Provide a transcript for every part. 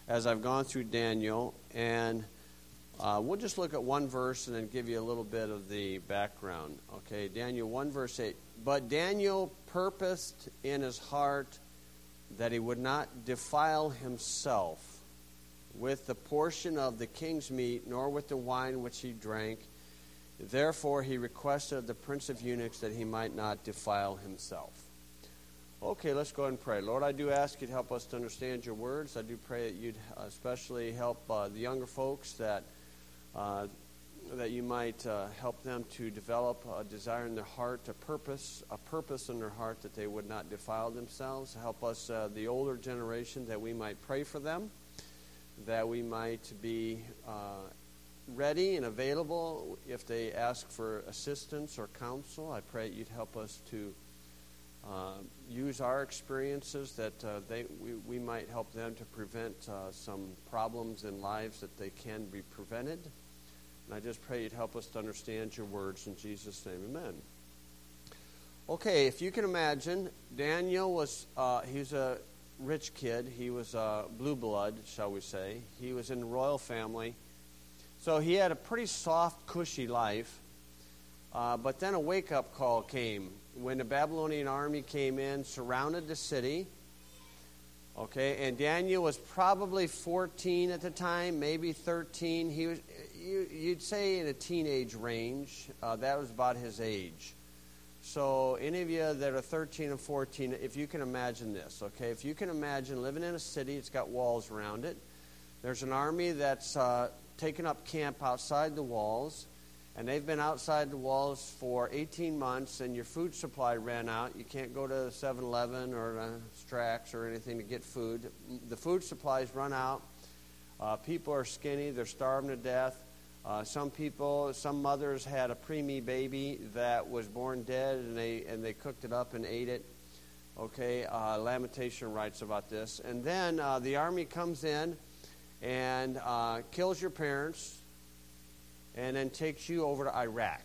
as I've gone through Daniel, and we'll just look at one verse and then give you a little bit of the background. Okay, Daniel 1 verse 8. But Daniel purposed in his heart that he would not defile himself with the portion of the king's meat, nor with the wine which he drank. Therefore he requested of the prince of eunuchs that he might not defile himself. Okay, let's go ahead and pray. Lord, I do ask you to help us to understand your words. I do pray that you'd especially help the younger folks, that you might help them to develop a desire in their heart, a purpose in their heart, that they would not defile themselves. Help us, the older generation, that we might pray for them, that we might be ready and available if they ask for assistance or counsel. I pray you'd help us to use our experiences, that we might help them to prevent some problems in lives that they can be prevented. And I just pray you'd help us to understand your words. In Jesus' name, amen. Okay, if you can imagine, Daniel was, he was a rich kid. He was blue blood, shall we say. He was in the royal family. So he had a pretty soft, cushy life. But then a wake-up call came when the Babylonian army came in, surrounded the city. Okay, and Daniel was probably 14 at the time, maybe 13. He was, you'd say, in a teenage range. That was about his age. So any of you that are 13 and 14, if you can imagine this, okay? If you can imagine living in a city, it's got walls around it. There's an army that's taken up camp outside the walls, and they've been outside the walls for 18 months, and your food supply ran out. You can't go to 7-Eleven or Strax or anything to get food. The food supplies run out. People are skinny. They're starving to death. Some mothers had a preemie baby that was born dead, and they cooked it up and ate it. Okay, Lamentation writes about this. And then the army comes in and kills your parents, and then takes you over to Iraq.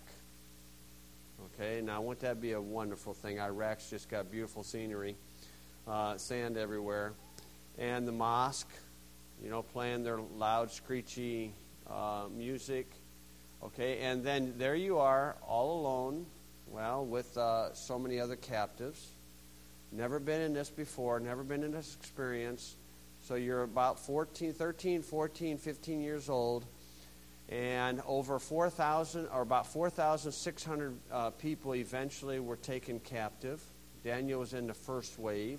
Okay, now wouldn't that be a wonderful thing? Iraq's just got beautiful scenery, sand everywhere, and the mosque, playing their loud, screechy music. Okay, and then there you are, all alone, with so many other captives. Never been in this before, never been in this experience. So you're about 13, 14, 15 years old. And over 4,000, or about 4,600 people eventually were taken captive. Daniel was in the first wave.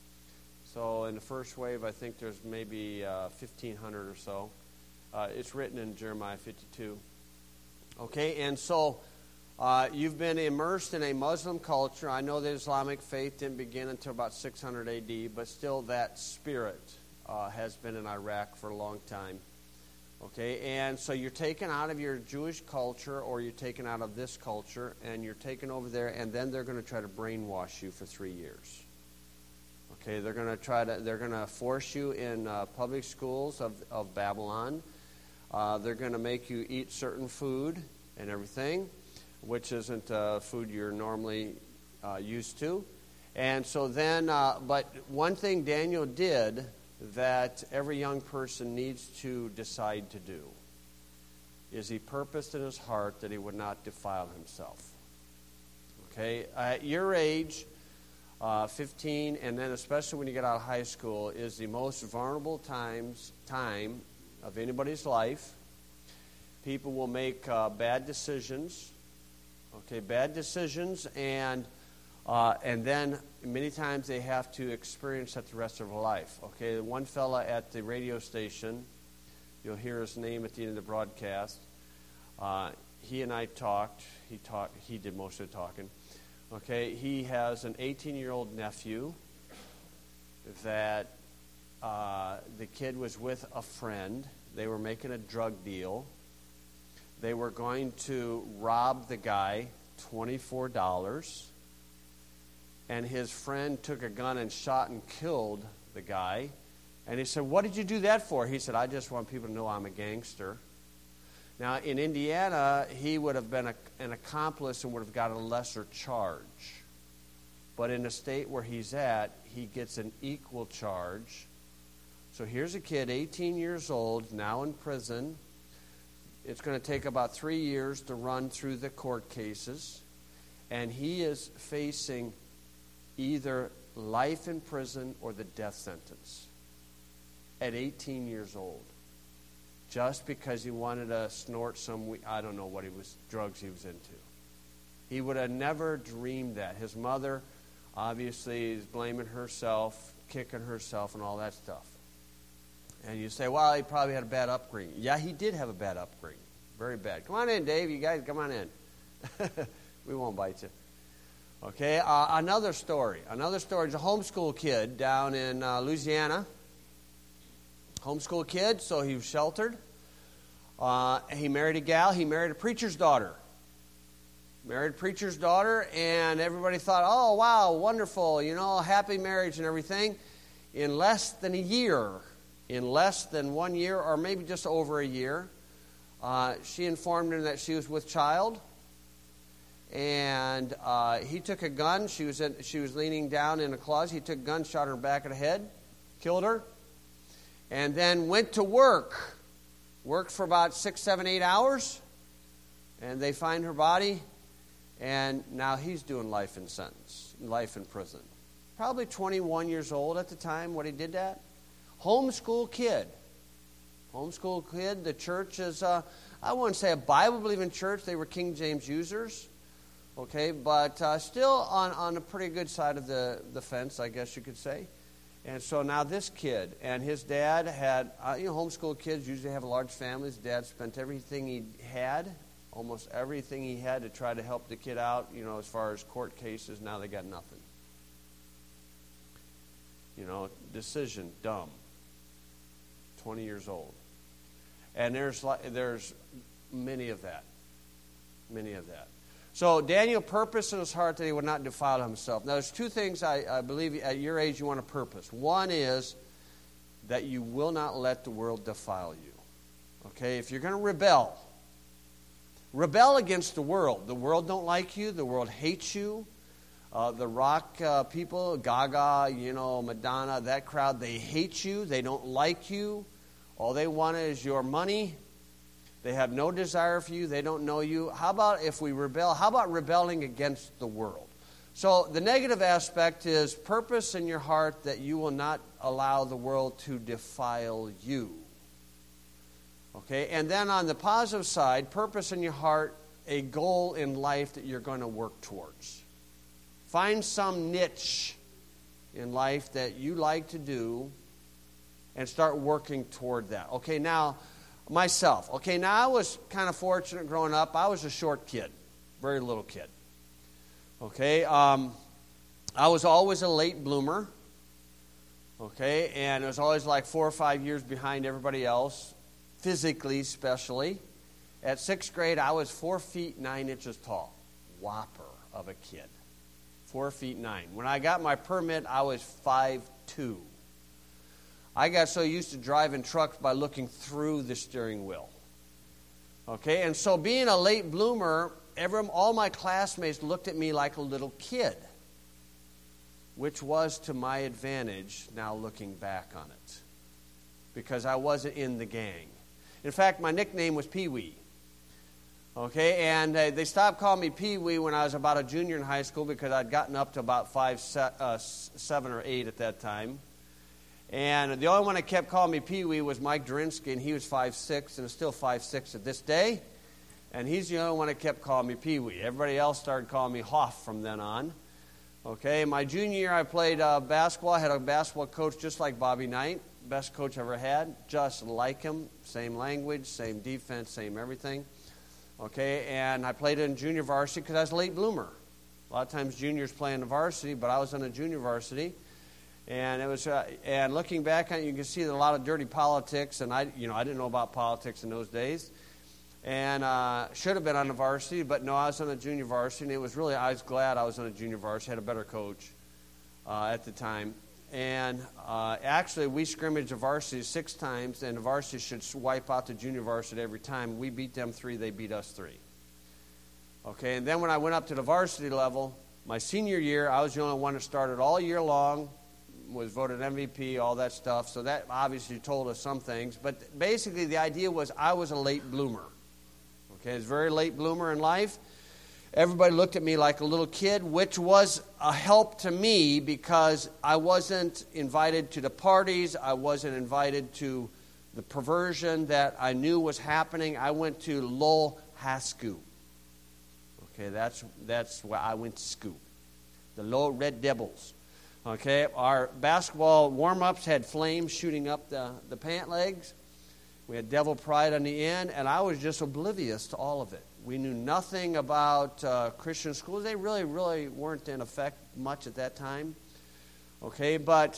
So in the first wave, I think there's maybe 1,500 or so. It's written in Jeremiah 52. Okay, and so you've been immersed in a Muslim culture. I know the Islamic faith didn't begin until about 600 A.D., but still that spirit has been in Iraq for a long time. Okay, and so you're taken out of your Jewish culture, or you're taken out of this culture, and you're taken over there, and then they're going to try to brainwash you for 3 years. Okay, they're going to force you in public schools of Babylon. They're going to make you eat certain food and everything, which isn't food you're normally used to. And so then, but one thing Daniel did that every young person needs to decide to do is he purposed in his heart that he would not defile himself. Okay, at your age, 15, and then especially when you get out of high school, is the most vulnerable time of anybody's life. People will make bad decisions. Okay, bad decisions, and then many times they have to experience that the rest of their life. Okay, one fella at the radio station, you'll hear his name at the end of the broadcast. He and I talked. He did most of the talking. Okay, he has an 18-year-old nephew that the kid was with a friend. They were making a drug deal. They were going to rob the guy $24. And his friend took a gun and shot and killed the guy. And he said, "What did you do that for?" He said, "I just want people to know I'm a gangster." Now, in Indiana, he would have been an accomplice and would have got a lesser charge. But in the state where he's at, he gets an equal charge So here's a kid, 18 years old, now in prison. It's going to take about 3 years to run through the court cases. And he is facing either life in prison or the death sentence at 18 years old. Just because he wanted to snort some, I don't know what drugs he was into. He would have never dreamed that. His mother obviously is blaming herself, kicking herself and all that stuff. And you say, well, he probably had a bad upbringing. Yeah, he did have a bad upbringing. Very bad. Come on in, Dave. You guys, come on in. We won't bite you. Okay, another story. Another story is a homeschool kid down in Louisiana. Homeschool kid, so he was sheltered. He married a gal. He married a preacher's daughter. Married a preacher's daughter, and everybody thought, oh, wow, wonderful, happy marriage and everything. In less than 1 year, or maybe just over a year, she informed him that she was with child. And he took a gun. She was leaning down in a closet. He took a gun, shot her in the back of the head, killed her, and then went to work. Worked for about 6, 7, 8 hours, and they find her body, and now he's doing life in prison. Probably 21 years old at the time when he did that. Homeschool kid. The church is, I wouldn't say a Bible-believing church. They were King James users. Okay, but still on a pretty good side of the fence, I guess you could say. And so now this kid and his dad had, homeschool kids usually have large families. Dad spent everything he had, almost everything he had to try to help the kid out, as far as court cases. Now they got nothing. Decision, dumb. 20 years old. And there's many of that. So Daniel purposed in his heart that he would not defile himself. Now there's two things I believe at your age you want to purpose. One is that you will not let the world defile you. Okay, if you're going to rebel against the world. The world don't like you. The world hates you. The rock people, Gaga, Madonna, that crowd, they hate you. They don't like you. All they want is your money. They have no desire for you. They don't know you. How about if we rebel? How about rebelling against the world? So the negative aspect is purpose in your heart that you will not allow the world to defile you. Okay, and then on the positive side, purpose in your heart, a goal in life that you're going to work towards. Find some niche in life that you like to do and start working toward that. Okay, now, myself. Okay, now I was kind of fortunate growing up. I was a short kid, very little kid. Okay, I was always a late bloomer. Okay, and it was always like 4 or 5 years behind everybody else, physically especially. At 6th grade, I was 4 feet 9 inches tall. Whopper of a kid. 4 feet 9. When I got my permit, I was 5'2". I got so used to driving trucks by looking through the steering wheel. Okay, and so being a late bloomer, all my classmates looked at me like a little kid, which was to my advantage now looking back on it, because I wasn't in the gang. In fact, my nickname was Pee-wee. Okay, and they stopped calling me Pee-wee when I was about a junior in high school because I'd gotten up to about 7 or 8 at that time. And the only one that kept calling me Pee-wee was Mike Durinsky, and he was 5'6", and is still 5'6" at this day. And he's the only one that kept calling me Pee-wee. Everybody else started calling me Hoff from then on. Okay, my junior year I played basketball. I had a basketball coach just like Bobby Knight, best coach I ever had, just like him. Same language, same defense, same everything. Okay, and I played in junior varsity because I was a late bloomer. A lot of times juniors play in the varsity, but I was in a junior varsity. And it was, and looking back on it, you can see that a lot of dirty politics, and I didn't know about politics in those days, and should have been on the varsity, but no, I was on a junior varsity, and I was glad I was on a junior varsity. I had a better coach at the time, and actually we scrimmaged the varsity 6 times, and the varsity should wipe out the junior varsity every time. We beat them 3, they beat us 3. Okay, and then when I went up to the varsity level, my senior year, I was the only one that started all year long. was voted MVP, all that stuff. So that obviously told us some things. But basically the idea was I was a late bloomer. Okay, I was a very late bloomer in life. Everybody looked at me like a little kid, which was a help to me because I wasn't invited to the parties. I wasn't invited to the perversion that I knew was happening. I went to Lowell High School. Okay, that's where I went to school. The Lowell Red Devils. Okay, our basketball warm-ups had flames shooting up the pant legs. We had devil pride on the end, and I was just oblivious to all of it. We knew nothing about Christian schools. They really, really weren't in effect much at that time. Okay, but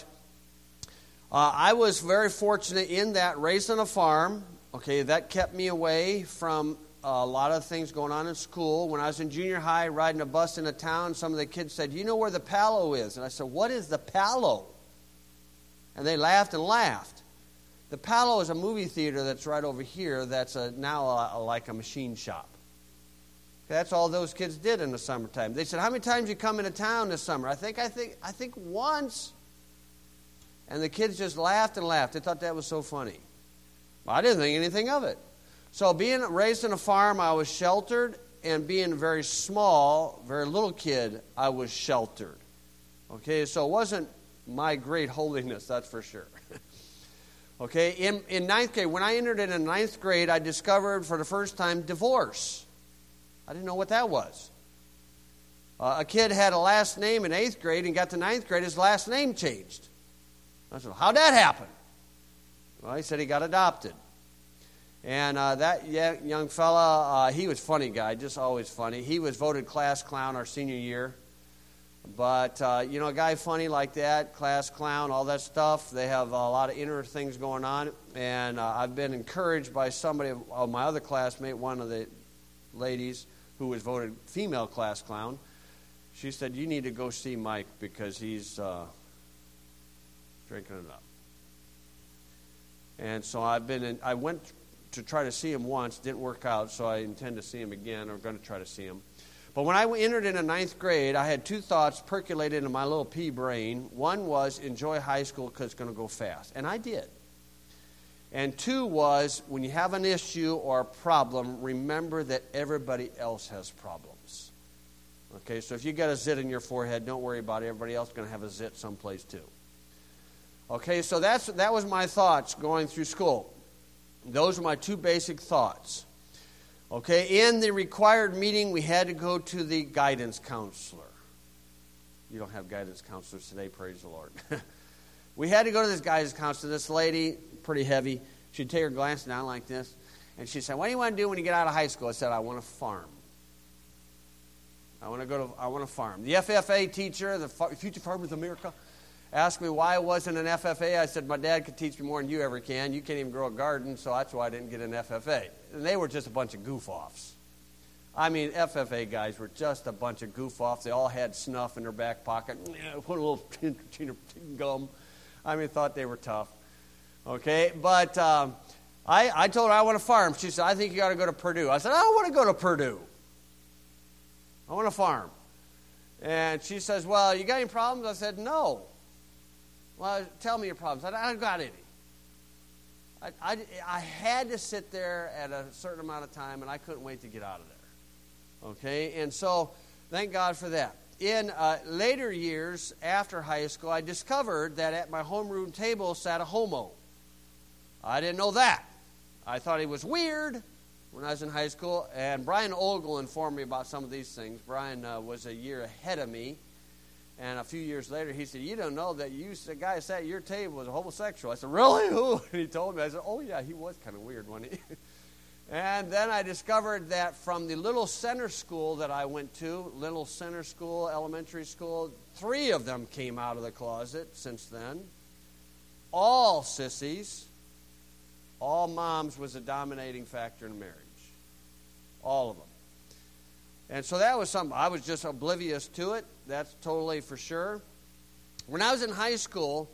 I was very fortunate in that, raised on a farm. Okay, that kept me away from a lot of things going on in school. When I was in junior high, riding a bus into town, some of the kids said, "You know where the Palo is?" And I said, "What is the Palo?" And they laughed and laughed. The Palo is a movie theater that's right over here that's now like a machine shop. Okay, that's all those kids did in the summertime. They said, "How many times you come into town this summer?" I think once. And the kids just laughed and laughed. They thought that was so funny. I didn't think anything of it. So being raised in a farm, I was sheltered, and being very small, very little kid, I was sheltered. Okay, so it wasn't my great holiness, that's for sure. Okay, in ninth grade, when I entered in ninth grade, I discovered for the first time divorce. I didn't know what that was. A kid had a last name in eighth grade and got to ninth grade, his last name changed. I said, "How'd that happen?" Well, he said he got adopted. And that young fella, he was a funny guy, just always funny. He was voted class clown our senior year. But, a guy funny like that, class clown, all that stuff, they have a lot of inner things going on. And I've been encouraged by somebody, my other classmate, one of the ladies who was voted female class clown. She said, "You need to go see Mike because he's drinking it up." And so I went to try to see him once, didn't work out, so I intend to see him again, or going to try to see him. But when I entered into ninth grade, I had two thoughts percolated in my little pea brain. One was enjoy high school because it's going to go fast, and I did. And two was when you have an issue or a problem, remember that everybody else has problems. Okay, so if you got a zit in your forehead, don't worry about it. Everybody else is going to have a zit someplace too. Okay, so that was my thoughts going through school. Those are my two basic thoughts. Okay, in the required meeting, we had to go to the guidance counselor. You don't have guidance counselors today, praise the Lord. We had to go to this guidance counselor. This lady, pretty heavy, she'd take her glasses down like this, and she said, "What do you want to do when you get out of high school?" I said, "I want to farm. I want to farm." The FFA teacher, the Future Farmers of America, asked me why I wasn't an FFA. I said, "My dad could teach me more than you ever can. You can't even grow a garden, so that's why I didn't get an FFA." And they were just a bunch of goof-offs. I mean, FFA guys were just a bunch of goof-offs. They all had snuff in their back pocket. Put a little gum. I mean, thought they were tough. Okay, but I told her I want to farm. She said, "I think you got to go to Purdue." I said, "I don't want to go to Purdue. I want to farm." And she says, "Well, you got any problems?" I said, "No." "Well, tell me your problems." I don't got any. I had to sit there at a certain amount of time, and I couldn't wait to get out of there. Okay, and so thank God for that. In later years, after high school, I discovered that at my homeroom table sat a homo. I didn't know that. I thought he was weird when I was in high school, and Brian Ogle informed me about some of these things. Brian was a year ahead of me. And a few years later, he said, "You don't know that the guy who sat at your table was a homosexual." I said, "Really? Who?" And he told me. I said, "Oh, yeah, he was kind of weird, wasn't he?" And then I discovered that from the Little Center School that I went to, Little Center School, elementary school, 3 of them came out of the closet since then. All sissies, all moms was a dominating factor in marriage. All of them. And so that was something. I was just oblivious to it. That's totally for sure. When I was in high school,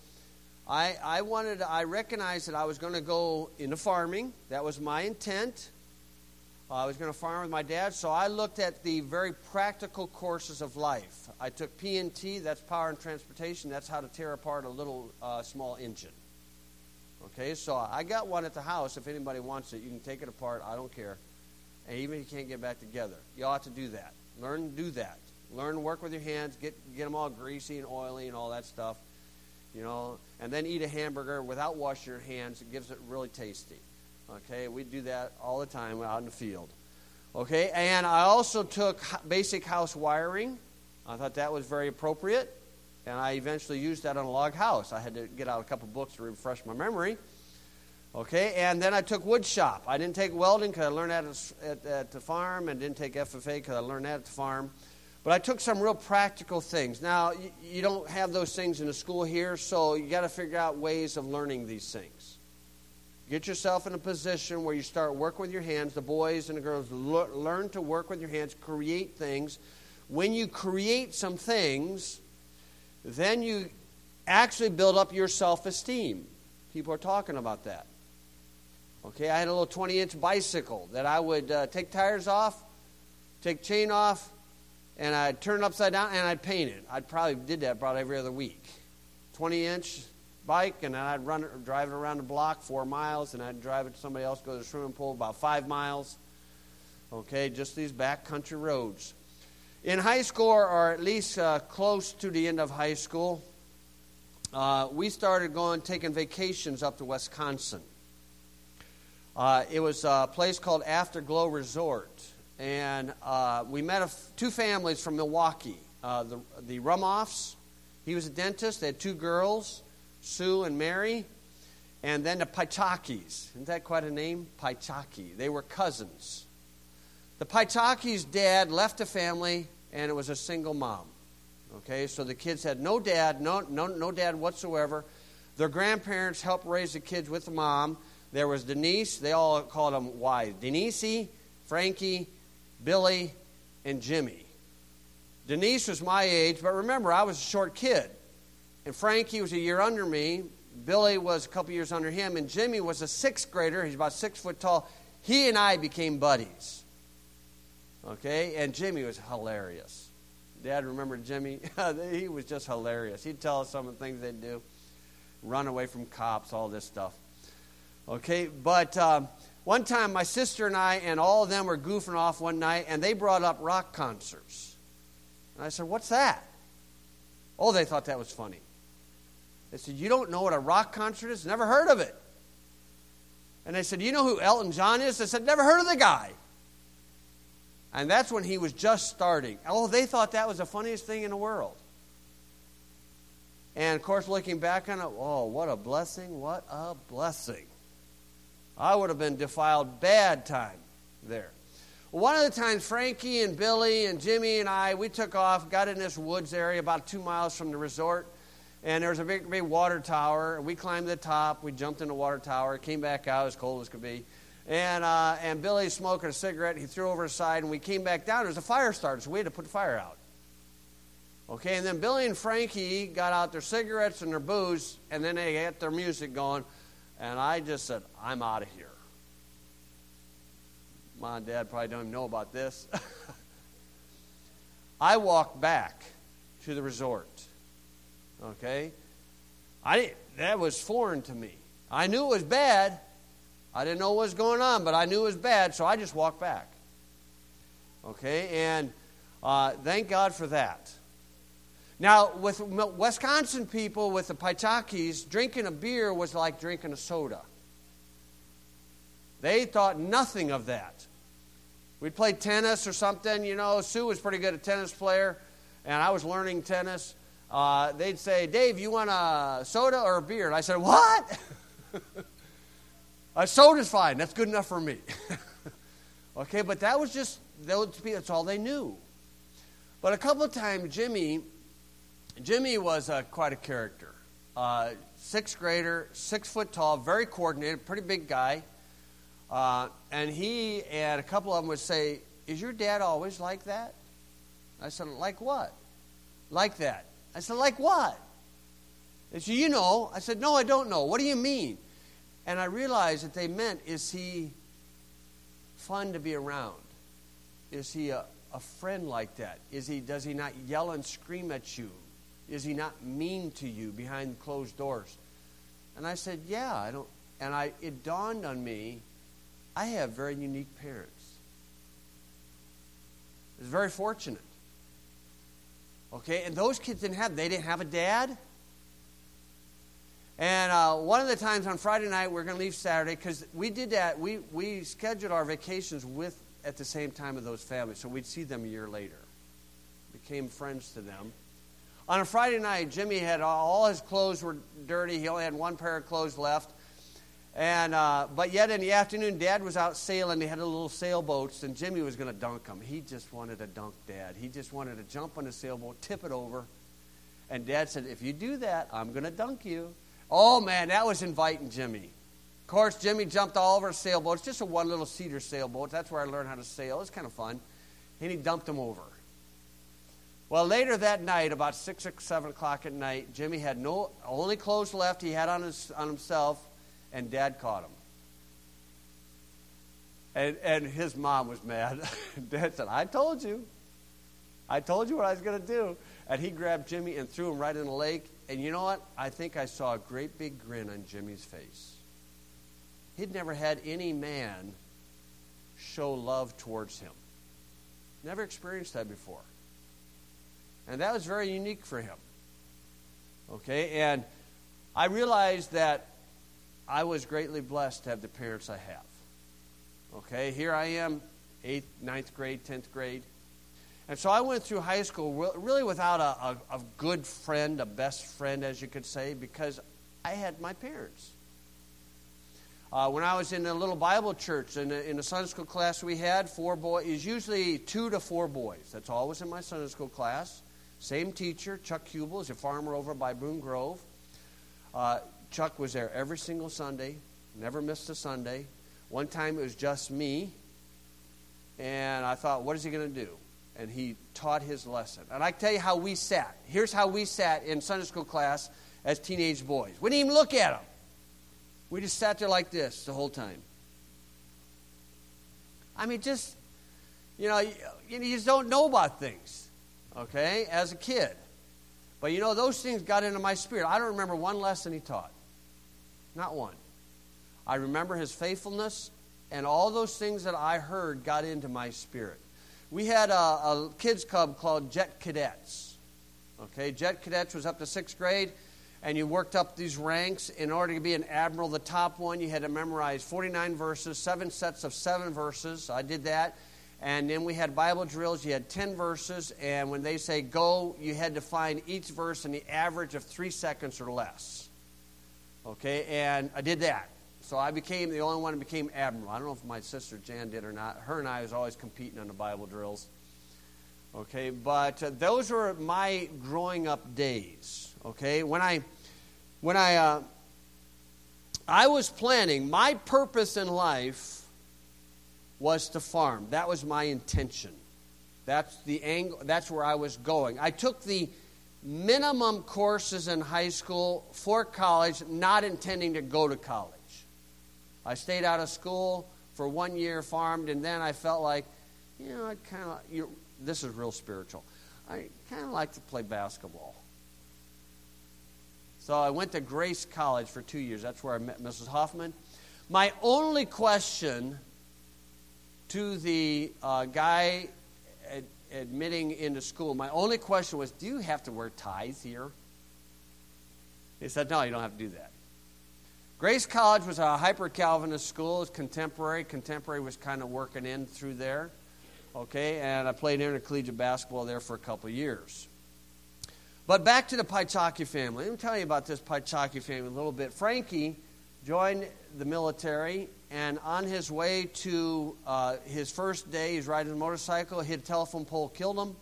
I recognized that I was going to go into farming. That was my intent. I was going to farm with my dad, so I looked at the very practical courses of life. I took P&T, that's power and transportation. That's how to tear apart a little small engine. Okay, so I got one at the house. If anybody wants it, you can take it apart. I don't care. And even if you can't get back together, you ought to do that. Learn to do that. Learn to work with your hands, get them all greasy and oily and all that stuff. You know, and then eat a hamburger without washing your hands. It gives it really tasty. Okay, we do that all the time out in the field. Okay, and I also took basic house wiring. I thought that was very appropriate, and I eventually used that on a log house. I had to get out a couple books to refresh my memory. Okay, and then I took wood shop. I didn't take welding because I learned that at the farm, and didn't take FFA because I learned that at the farm. But I took some real practical things. Now, you don't have those things in the school here, so you got to figure out ways of learning these things. Get yourself in a position where you start working with your hands. The boys and the girls learn to work with your hands, create things. When you create some things, then you actually build up your self-esteem. People are talking about that. Okay, I had a little 20-inch bicycle that I would take tires off, take chain off, and I'd turn it upside down, and I'd paint it. I probably did that about every other week. 20-inch bike, and then I'd drive it around the block 4 miles, and I'd drive it to somebody else, go to the swimming pool about 5 miles. Okay, just these backcountry roads. In high school, or at least close to the end of high school, we started taking vacations up to Wisconsin. It was a place called Afterglow Resort, and we met two families from Milwaukee. The Rumoffs, he was a dentist. They had 2 girls, Sue and Mary, and then the Paitakis. Isn't that quite a name? Paitaki. They were cousins. The Paitakis' dad left the family, and it was a single mom. Okay, so the kids had no dad, no dad whatsoever. Their grandparents helped raise the kids with the mom. There was Denise. They all called them Y. Denise, Frankie, Billy, and Jimmy. Denise was my age, but remember, I was a short kid. And Frankie was a year under me. Billy was a couple years under him. And Jimmy was a 6th grader. He's about 6 foot tall. He and I became buddies. Okay? And Jimmy was hilarious. Dad, remember Jimmy? He was just hilarious. He'd tell us some of the things they'd do. Run away from cops, all this stuff. Okay? But one time, my sister and I and all of them were goofing off one night, and they brought up rock concerts. And I said, "What's that?" Oh, they thought that was funny. They said, "You don't know what a rock concert is? Never heard of it." And they said, "You know who Elton John is?" I said, "Never heard of the guy." And that's when he was just starting. Oh, they thought that was the funniest thing in the world. And, of course, looking back on it, oh, what a blessing, what a blessing. I would have been defiled bad time there. One of the times, Frankie and Billy and Jimmy and I, we took off, got in this woods area about 2 miles from the resort, and there was a big water tower. We climbed the top. We jumped in the water tower, came back out as cold as could be. And Billy's smoking a cigarette. He threw over his side, and we came back down. There was a fire started, so we had to put the fire out. Okay, and then Billy and Frankie got out their cigarettes and their booze, and then they got their music going, and I just said, "I'm out of here." Mom and Dad probably don't even know about this. I walked back to the resort. Okay? That was foreign to me. I knew it was bad. I didn't know what was going on, but I knew it was bad, so I just walked back. Okay? And thank God for that. Now, with Wisconsin people, with the Paitakis, drinking a beer was like drinking a soda. They thought nothing of that. We'd play tennis or something. You know, Sue was pretty good at tennis player, and I was learning tennis. They'd say, "Dave, you want a soda or a beer?" And I said, "What?" "A soda's fine. That's good enough for me." Okay, but that's all they knew. But a couple of times, Jimmy was quite a character. 6th grader, 6 foot tall, very coordinated, pretty big guy. And he and a couple of them would say, "Is your dad always like that?" I said, "Like what?" "Like that." I said, "Like what?" They said, "You know." I said, "No, I don't know. What do you mean?" And I realized that they meant, is he fun to be around? Is he a friend like that? Does he not yell and scream at you? Is he not mean to you behind closed doors? And I said, yeah, I don't. And it dawned on me, I have very unique parents. I was very fortunate. Okay, and those kids didn't have a dad. And one of the times on Friday night, we're going to leave Saturday, because we did that. We scheduled our vacations at the same time of those families, so we'd see them a year later. Became friends to them. On a Friday night, Jimmy had all his clothes were dirty. He only had one pair of clothes left. And but yet in the afternoon, Dad was out sailing. They had little sailboats, and Jimmy was going to dunk them. He just wanted to dunk Dad. He just wanted to jump on the sailboat, tip it over. And Dad said, if you do that, I'm going to dunk you. Oh, man, that was inviting Jimmy. Of course, Jimmy jumped all over a sailboat. It's just a one little cedar sailboat. That's where I learned how to sail. It's kind of fun. And he dumped him over. Well, later that night, about 6 or 7 o'clock at night, Jimmy had only clothes left he had on himself, and Dad caught him. And his mom was mad. Dad said, I told you what I was going to do. And he grabbed Jimmy and threw him right in the lake. And you know what? I think I saw a great big grin on Jimmy's face. He'd never had any man show love towards him. Never experienced that before. And that was very unique for him. Okay? And I realized that I was greatly blessed to have the parents I have. Okay? Here I am, 8th, 9th grade, 10th grade. And so I went through high school really without a good friend, a best friend, as you could say, because I had my parents. When I was in a little Bible church, in a Sunday school class we had, 4 boys, usually 2 to 4 boys. That's always in my Sunday school class. Same teacher, Chuck Hubel, is a farmer over by Boone Grove. Chuck was there every single Sunday, never missed a Sunday. One time it was just me, and I thought, what is he going to do? And he taught his lesson. And I can tell you how we sat. Here's how we sat in Sunday school class as teenage boys. We didn't even look at him. We just sat there like this the whole time. I mean, just, you just don't know about things, okay, as a kid. But, those things got into my spirit. I don't remember one lesson he taught. Not one. I remember his faithfulness, and all those things that I heard got into my spirit. We had a kids club called Jet Cadets. Okay, Jet Cadets was up to 6th grade, and you worked up these ranks. In order to be an admiral, the top one, you had to memorize 49 verses, 7 sets of 7 verses. I did that. And then we had Bible drills. You had 10 verses, and when they say go, you had to find each verse in the average of 3 seconds or less. Okay, and I did that. So I became the only one who became admiral. I don't know if my sister Jan did or not. Her and I was always competing on the Bible drills. Okay, but those were my growing up days. Okay, when I was planning, my purpose in life was to farm. That was my intention. That's the angle. That's where I was going. I took the minimum courses in high school for college, not intending to go to college. I stayed out of school for 1 year, farmed, and then I felt like, this is real spiritual. I kind of like to play basketball. So I went to Grace College for 2 years. That's where I met Mrs. Hoffman. My only question to the guy admitting into school, my only question was, do you have to wear ties here? He said, no, you don't have to do that. Grace College was a hyper-Calvinist school. It was contemporary. Contemporary was kind of working in through there. Okay, and I played intercollegiate basketball there for a couple of years. But back to the Paichaki family. Let me tell you about this Paichaki family a little bit. Frankie joined the military, and on his way to his first day, he's riding a motorcycle, hit a telephone pole, killed him.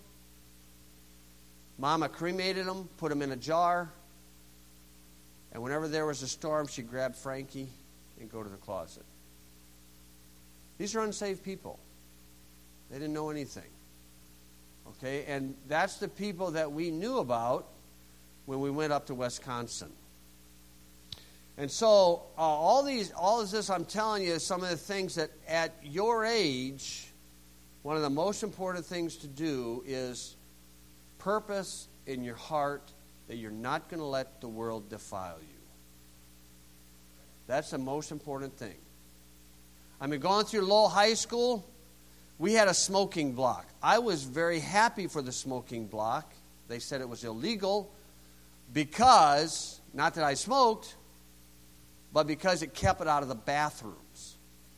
Mama cremated him, put him in a jar. And whenever there was a storm, she'd grab Frankie and go to the closet. These are unsaved people. They didn't know anything. Okay, and that's the people that we knew about when we went up to Wisconsin. And so all of this I'm telling you is some of the things that at your age, one of the most important things to do is purpose in your heart that you're not going to let the world defile you. That's the most important thing. I mean, going through Lowell High School, we had a smoking block. I was very happy for the smoking block. They said it was illegal because, not that I smoked, but because it kept it out of the bathrooms.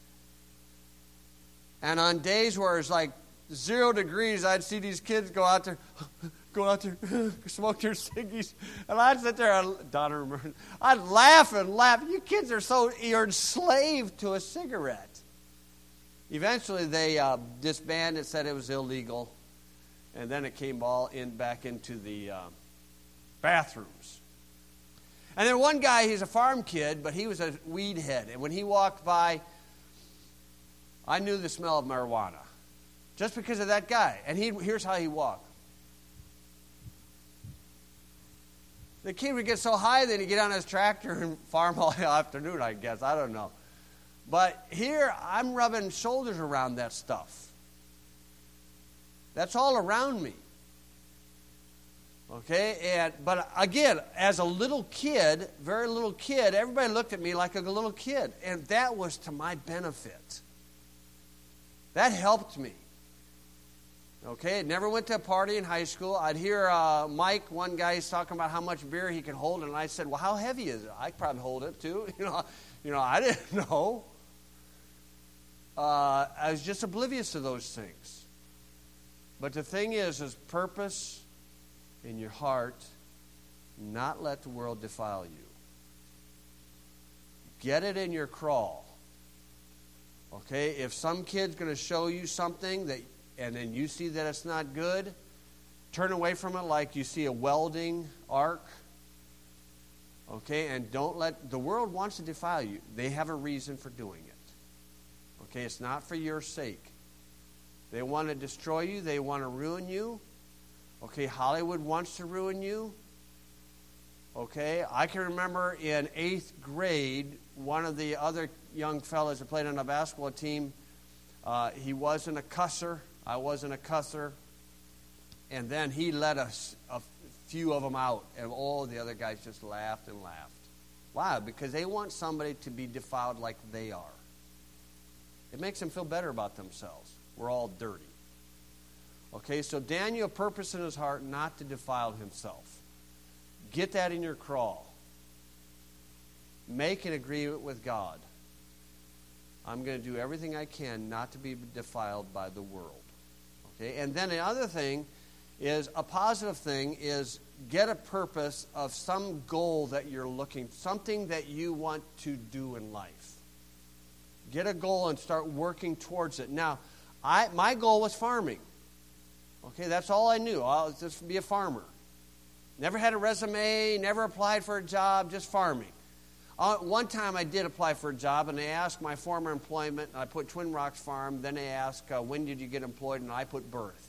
And on days where it's like 0 degrees, I'd see these kids go out there, smoke their ciggies. And I'd sit there, I'd laugh and laugh. You kids you're enslaved to a cigarette. Eventually, they disbanded and said it was illegal. And then it came back into the bathrooms. And then one guy, he's a farm kid, but he was a weed head. And when he walked by, I knew the smell of marijuana. Just because of that guy. And here's how he walked. The kid would get so high that he'd get on his tractor and farm all afternoon, I guess. I don't know. But here, I'm rubbing shoulders around that stuff. That's all around me. Okay? But again, as a little kid, very little kid, everybody looked at me like a little kid. And that was to my benefit. That helped me. Okay? Never went to a party in high school. I'd hear Mike, one guy, he's talking about how much beer he can hold. And I said, well, how heavy is it? I could probably hold it too. You know, I didn't know. I was just oblivious to those things. But the thing is purpose in your heart, not let the world defile you. Get it in your crawl. Okay? If some kid's going to show you something and then you see that it's not good, turn away from it like you see a welding arc. Okay? And don't let the world wants to defile you. They have a reason for doing it. Okay? It's not for your sake. They want to destroy you. They want to ruin you. Okay? Hollywood wants to ruin you. Okay? I can remember in 8th grade, one of the other young fellas that played on the basketball team, he wasn't a cusser. I wasn't a cusser. And then he let a few of them out. And all the other guys just laughed and laughed. Why? Because they want somebody to be defiled like they are. It makes them feel better about themselves. We're all dirty. Okay, so Daniel purposed in his heart not to defile himself. Get that in your crawl. Make an agreement with God. I'm going to do everything I can not to be defiled by the world. Okay, and then the other thing is, a positive thing is, get a purpose of some goal that you're looking, something that you want to do in life. Get a goal and start working towards it. Now, my goal was farming. Okay, that's all I knew. I was just be a farmer. Never had a resume, never applied for a job, just farming. One time I did apply for a job, and they asked my former employment, and I put Twin Rocks Farm. Then they asked, when did you get employed, and I put birth.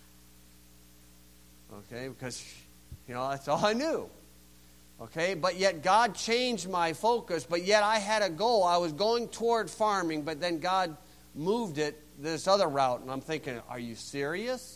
Okay, because, that's all I knew. Okay, but yet God changed my focus, but yet I had a goal. I was going toward farming, but then God moved it this other route, and I'm thinking, are you serious?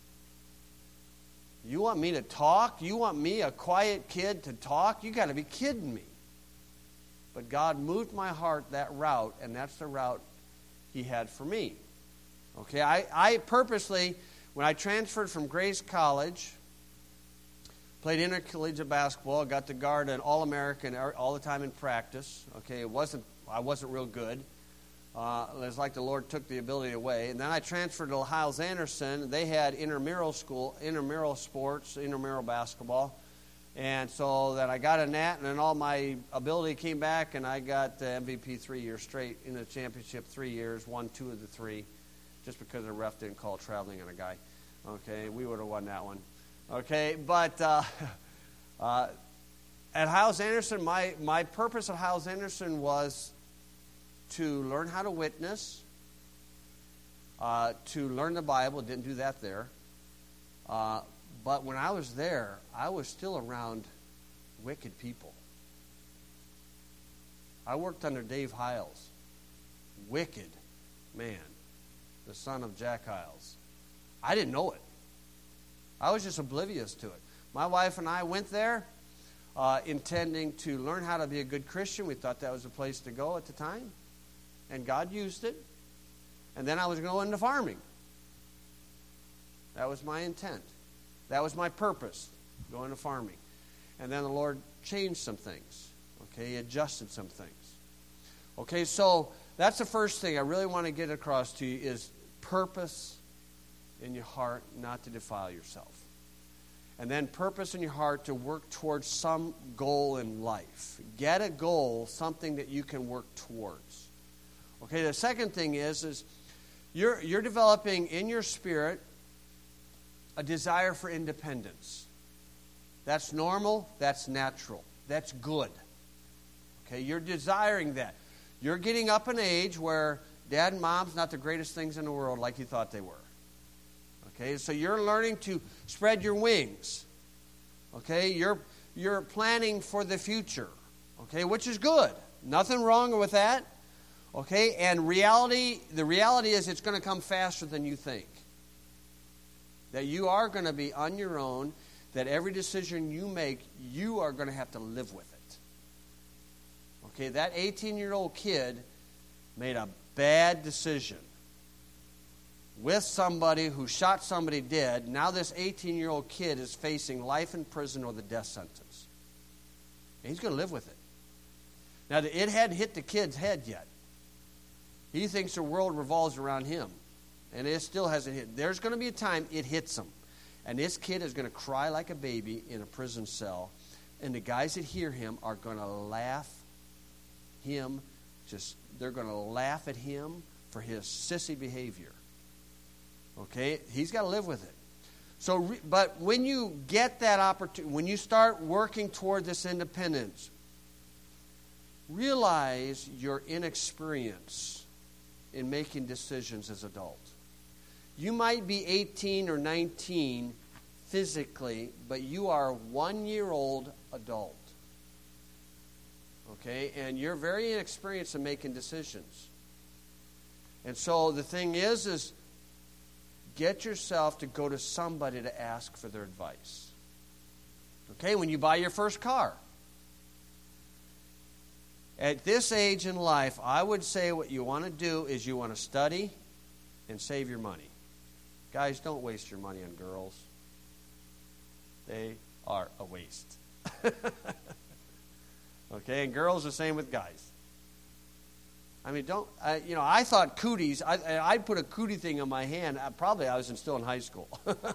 You want me to talk? You want me, a quiet kid, to talk? You got to be kidding me. But God moved my heart that route, and that's the route He had for me. Okay, I purposely, when I transferred from Grace College, played intercollegiate basketball, got to guard an All-American all the time in practice. Okay, I wasn't real good. It's like the Lord took the ability away. And then I transferred to Hyles Anderson. They had intramural sports, intramural basketball. And so that I got in that, and then all my ability came back, and I got MVP 3 years straight in the championship 3 years, won 2 of the 3, just because the ref didn't call traveling on a guy. Okay, we would have won that one. Okay, but at Hyles Anderson, my purpose at Hyles Anderson was to learn how to witness, to learn the Bible. Didn't do that there. But when I was there, I was still around wicked people. I worked under Dave Hiles. Wicked man. The son of Jack Hiles. I didn't know it. I was just oblivious to it. My wife and I went there intending to learn how to be a good Christian. We thought that was the place to go at the time. And God used it. And then I was going into farming. That was my intent. That was my purpose, going to farming. And then the Lord changed some things. Okay, He adjusted some things. Okay, so that's the first thing I really want to get across to you is purpose in your heart not to defile yourself. And then purpose in your heart to work towards some goal in life. Get a goal, something that you can work towards. Okay, the second thing is you're developing in your spirit a desire for independence. That's normal, that's natural, that's good. Okay, you're desiring that. You're getting up in age where dad and mom's not the greatest things in the world like you thought they were. Okay, so you're learning to spread your wings. Okay, you're planning for the future. Okay, which is good. Nothing wrong with that. Okay, and the reality is it's going to come faster than you think. That you are going to be on your own, that every decision you make, you are going to have to live with it. Okay, that 18-year-old kid made a bad decision with somebody who shot somebody dead. Now this 18-year-old kid is facing life in prison or the death sentence. And he's going to live with it. Now, it hadn't hit the kid's head yet. He thinks the world revolves around him. And it still hasn't hit. There's going to be a time it hits him. And this kid is going to cry like a baby in a prison cell. And the guys that hear him are going to laugh they're going to laugh at him for his sissy behavior. Okay? He's got to live with it. So, but when you get that opportunity, when you start working toward this independence, realize your inexperience in making decisions as adults. You might be 18 or 19 physically, but you are a 1-year-old adult. Okay? And you're very inexperienced in making decisions. And so the thing is get yourself to go to somebody to ask for their advice. Okay? When you buy your first car. At this age in life, I would say what you want to do is you want to study and save your money. Guys, don't waste your money on girls. They are a waste. Okay, and girls the same with guys. I mean, I thought cooties, I'd put a cootie thing on my hand. Probably I was still in high school.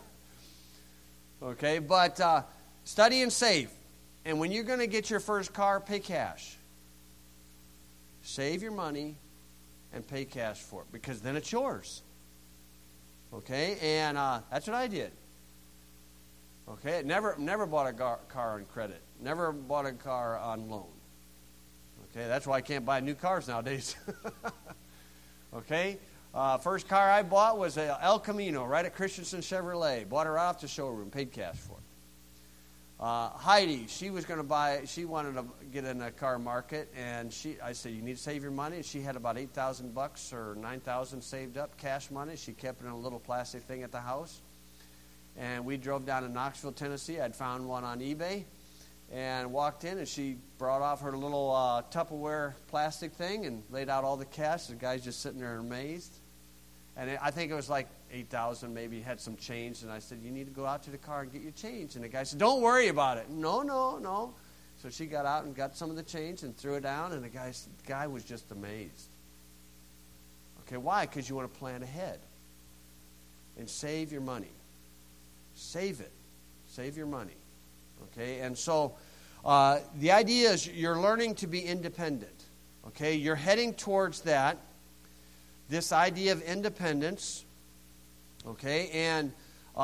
Okay, but study and save. And when you're going to get your first car, pay cash. Save your money and pay cash for it, because then it's yours. Okay, and that's what I did. Okay, never bought a car on credit. Never bought a car on loan. Okay, that's why I can't buy new cars nowadays. Okay, first car I bought was a El Camino right at Christensen Chevrolet. Bought her right off the showroom, paid cash for it. Heidi, she wanted to get in the car market, and I said, you need to save your money. And she had about $8,000 or $9,000 saved up, cash money. She kept it in a little plastic thing at the house. And we drove down to Knoxville, Tennessee. I'd found one on eBay and walked in, and she brought off her little Tupperware plastic thing and laid out all the cash. The guy's just sitting there amazed. And I think it was like $8,000, maybe had some change. And I said, you need to go out to the car and get your change. And the guy said, don't worry about it. No. So she got out and got some of the change and threw it down. And the guy was just amazed. Okay, why? Because you want to plan ahead. And save your money. Save it. Save your money. Okay, and so the idea is you're learning to be independent. Okay, you're heading towards that. This idea of independence, okay, and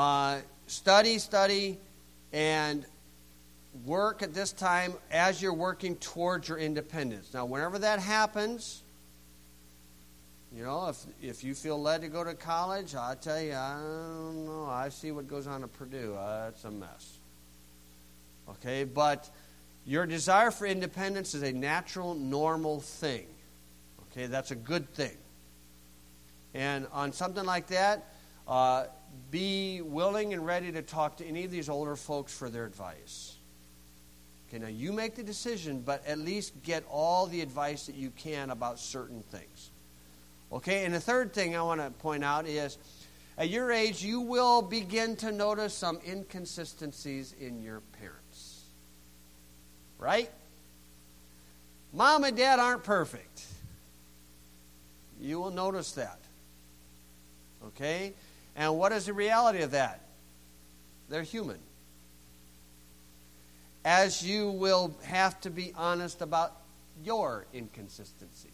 study, and work at this time as you're working towards your independence. Now, whenever that happens, if you feel led to go to college, I tell you, I don't know. I see what goes on at Purdue. It's a mess. Okay, but Your desire for independence is a natural, normal thing. Okay, that's a good thing. And on something like that, be willing and ready to talk to any of these older folks for their advice. Okay, now you make the decision, but at least get all the advice that you can about certain things. Okay, and the third thing I want to point out is, at your age, you will begin to notice some inconsistencies in your parents. Right? Mom and Dad aren't perfect. You will notice that. Okay? And what is the reality of that? They're human. As you will have to be honest about your inconsistencies.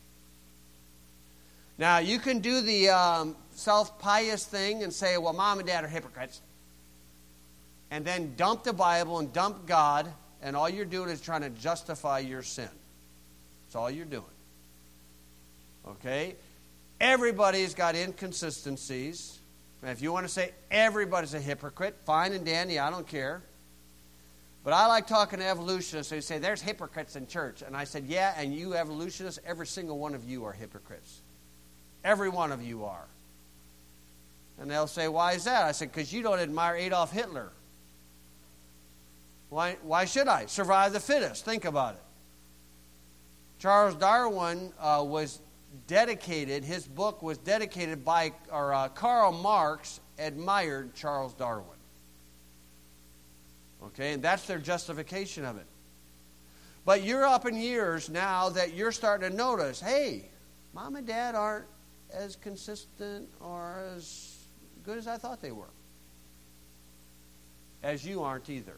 Now, you can do the self-pious thing and say, well, Mom and Dad are hypocrites. And then dump the Bible and dump God, and all you're doing is trying to justify your sin. That's all you're doing. Okay? Everybody's got inconsistencies. And if you want to say everybody's a hypocrite, fine and dandy, I don't care. But I like talking to evolutionists. They say, there's hypocrites in church. And I said, yeah, and you evolutionists, every single one of you are hypocrites. Every one of you are. And they'll say, why is that? I said, because you don't admire Adolf Hitler. Why should I? Survive the fittest. Think about it. Charles Darwin was dedicated, his book was dedicated by, Karl Marx admired Charles Darwin. Okay, and that's their justification of it. But you're up in years now that you're starting to notice, hey, Mom and Dad aren't as consistent or as good as I thought they were. As you aren't either.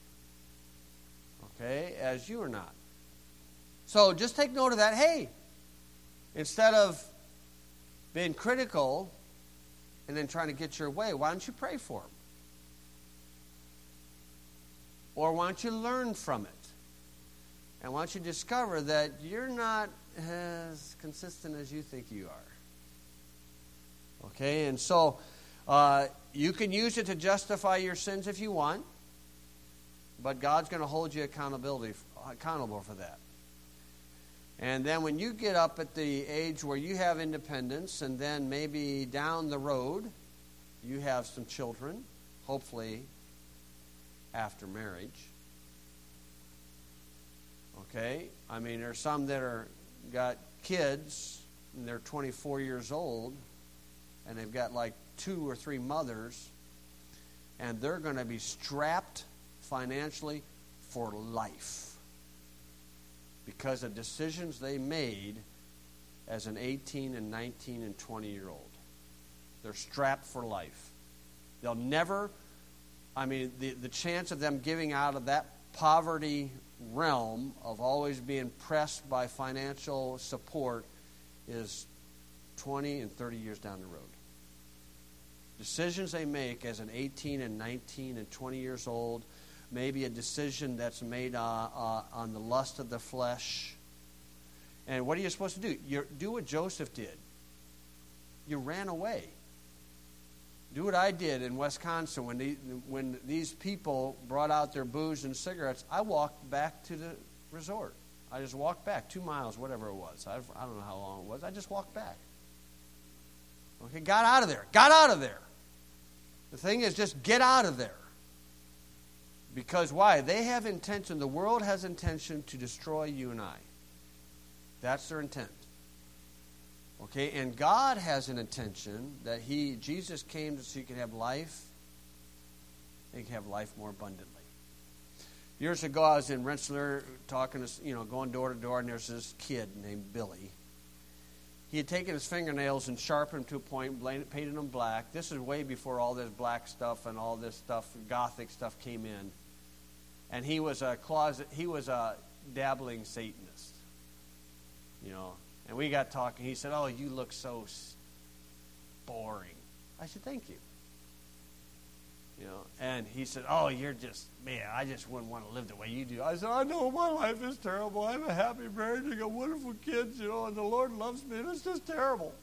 Okay, as you are not. So just take note of that. Hey, instead of being critical and then trying to get your way, why don't you pray for them? Or why don't you learn from it? And why don't you discover that you're not as consistent as you think you are? Okay, and so you can use it to justify your sins if you want, but God's going to hold you accountable for that. And then when you get up at the age where you have independence, and then maybe down the road you have some children, hopefully after marriage. Okay? I mean, there's some that got kids, and they're 24 years old, and they've got like 2 or 3 mothers, and they're going to be strapped financially for life because of decisions they made as an 18 and 19 and 20-year-old. They're strapped for life. They'll never, the chance of them giving out of that poverty realm of always being pressed by financial support is 20 and 30 years down the road. Decisions they make as an 18 and 19 and 20 years old, maybe a decision that's made on the lust of the flesh. And what are you supposed to do? You do what Joseph did. You ran away. Do what I did in Wisconsin when these people brought out their booze and cigarettes. I walked back to the resort. I just walked back 2 miles, whatever it was. I don't know how long it was. I just walked back. Okay, got out of there. Got out of there. The thing is, just get out of there. Because why? They have intention. The world has intention to destroy you and I. That's their intent. Okay, and God has an intention that Jesus came so you can have life, and you can have life more abundantly. Years ago, I was in Rensselaer talking to, going door to door, and there's this kid named Billy. He had taken his fingernails and sharpened them to a point, painted them black. This is way before all this black stuff and all this stuff, Gothic stuff came in. And he was a dabbling Satanist. And we got talking. He said, "Oh, you look so boring." I said, "Thank you." And he said, "Oh, you're just, man, I just wouldn't want to live the way you do." I said, "I know my life is terrible. I have a happy marriage. I got wonderful kids, and the Lord loves me, and it's just terrible."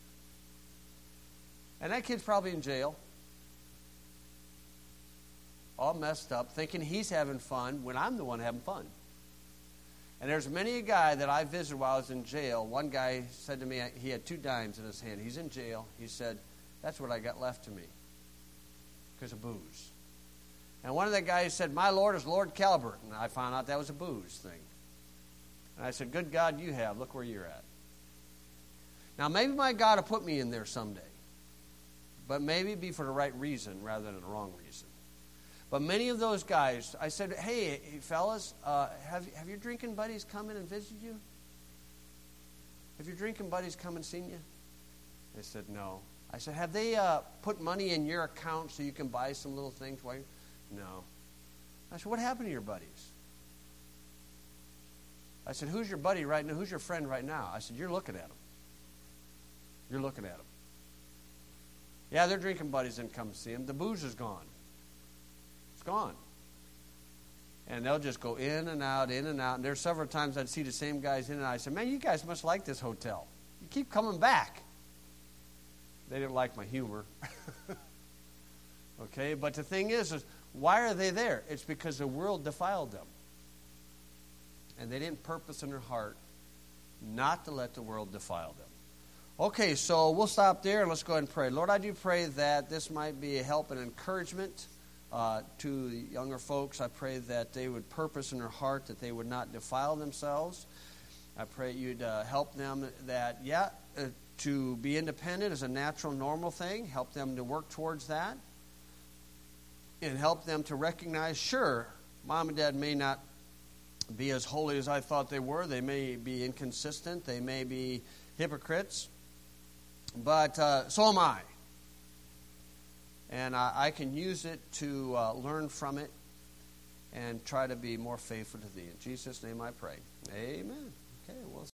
And that kid's probably in jail. all messed up, thinking he's having fun when I'm the one having fun. And there's many a guy that I visited while I was in jail. One guy said to me, he had 2 dimes in his hand. He's in jail. He said, that's what I got left to me because of booze. And one of the guys said, my Lord is Lord Calvert. And I found out that was a booze thing. And I said, good God you have. Look where you're at. Now, maybe my God will put me in there someday. But maybe it'd be for the right reason rather than the wrong reason. But many of those guys, I said, hey fellas, have your drinking buddies come in and visit you? Have your drinking buddies come and seen you? They said, no. I said, have they put money in your account so you can buy some little things? While no. I said, what happened to your buddies? I said, who's your buddy right now? Who's your friend right now? I said, you're looking at them. You're looking at them. Yeah, their drinking buddies didn't come see them. The booze is gone. It's gone. And they'll just go in and out, in and out. And there's several times I'd see the same guys in and out. I said, man, you guys must like this hotel. You keep coming back. They didn't like my humor. Okay, but the thing is why are they there? It's because the world defiled them. And they didn't purpose in their heart not to let the world defile them. Okay, so we'll stop there and let's go ahead and pray. Lord, I do pray that this might be a help and encouragement to the younger folks. I pray that they would purpose in their heart that they would not defile themselves. I pray you'd help them that, to be independent is a natural, normal thing. Help them to work towards that. And help them to recognize, sure, mom and dad may not be as holy as I thought they were. They may be inconsistent. They may be hypocrites. But so am I. And I can use it to learn from it and try to be more faithful to thee. In Jesus' name I pray. Amen. Okay, well.